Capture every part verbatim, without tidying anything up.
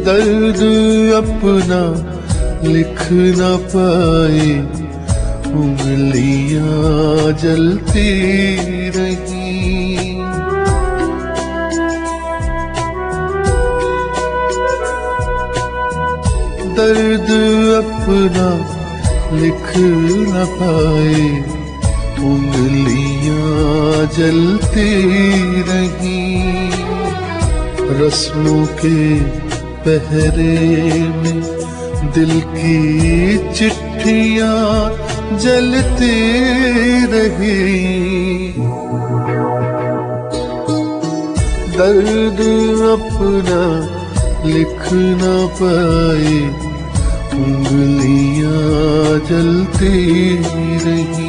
दर्द अपना लिख न पाए, उंगलियां जलती रही। दर्द अपना लिख न पाए, उंगलियां जलती रही। रस्मों के पहरे में दिल की चिट्ठियां जलती रही। दर्द अपना लिख न पाए, उंगलियां जलती रही।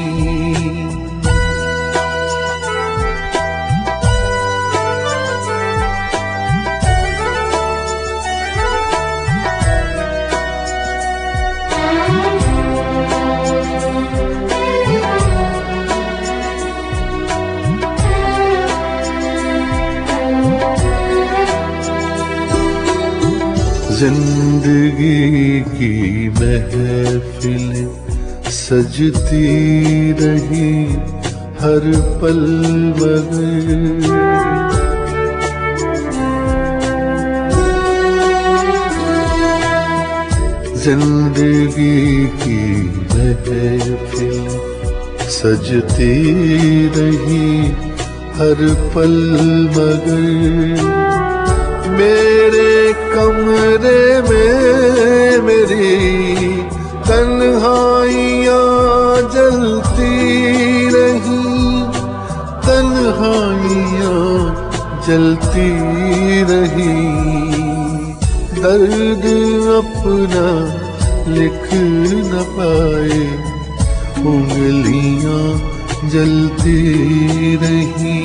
जिंदगी की महफिलें सजती रही हर पल मगर, जिंदगी की महफिलें सजती रही हर पल मगर, मेरे कमरे में मेरी तन्हाइयां जलती रही। तन्हाइयां जलती रही। दर्द अपना लिख न पाए, उंगलियां जलती रही।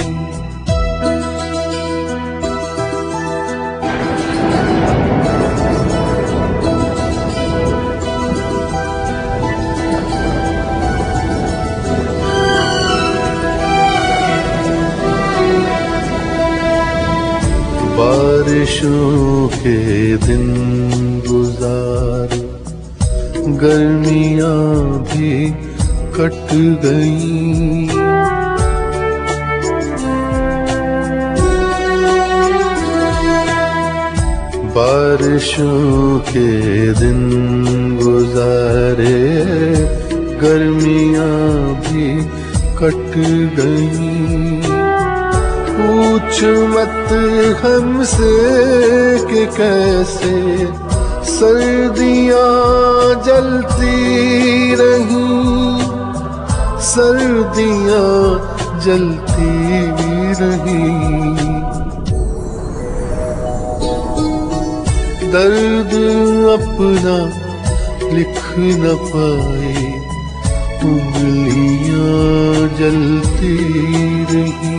बारिशों के दिन गुजार, गर्मियां भी कट गईं। बारिशों के दिन गुजारे, गर्मियां भी कट गईं। पूछ मत हमसे कि कैसे सर्दियां जलती रही। सर्दियां जलती रही। दर्द अपना लिख न पाए, उंगलियां जलती रही।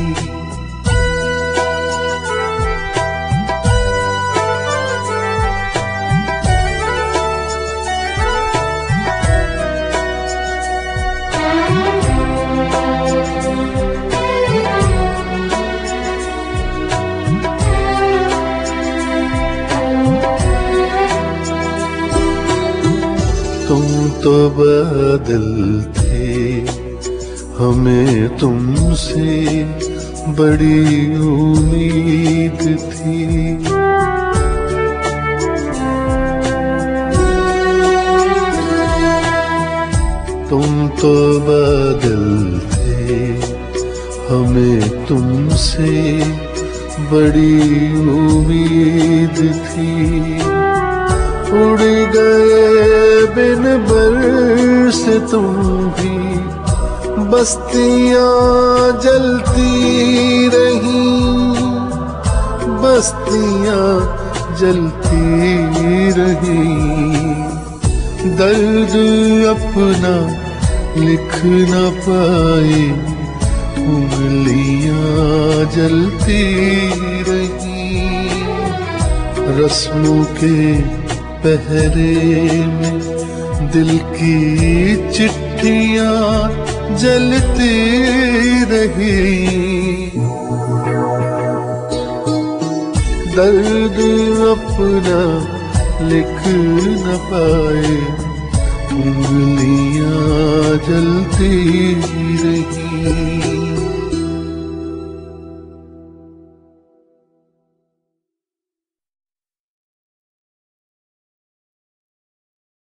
तुम तो बादल थे, हमें तुमसे बड़ी उम्मीद थी। तुम तो बादल थे, हमें तुमसे बड़ी उम्मीद थी। उड़ गए बिन बरस तुम भी, बस्तियां जलती रही। बस्तियां जलती रही। दर्द अपना लिख न पाए, उंगलियां जलती रही। रस्मों के पहरे में दिल की चिट्ठियां जलती रही। दर्द अपना लिख न पाए, उंगलियां जलती रही।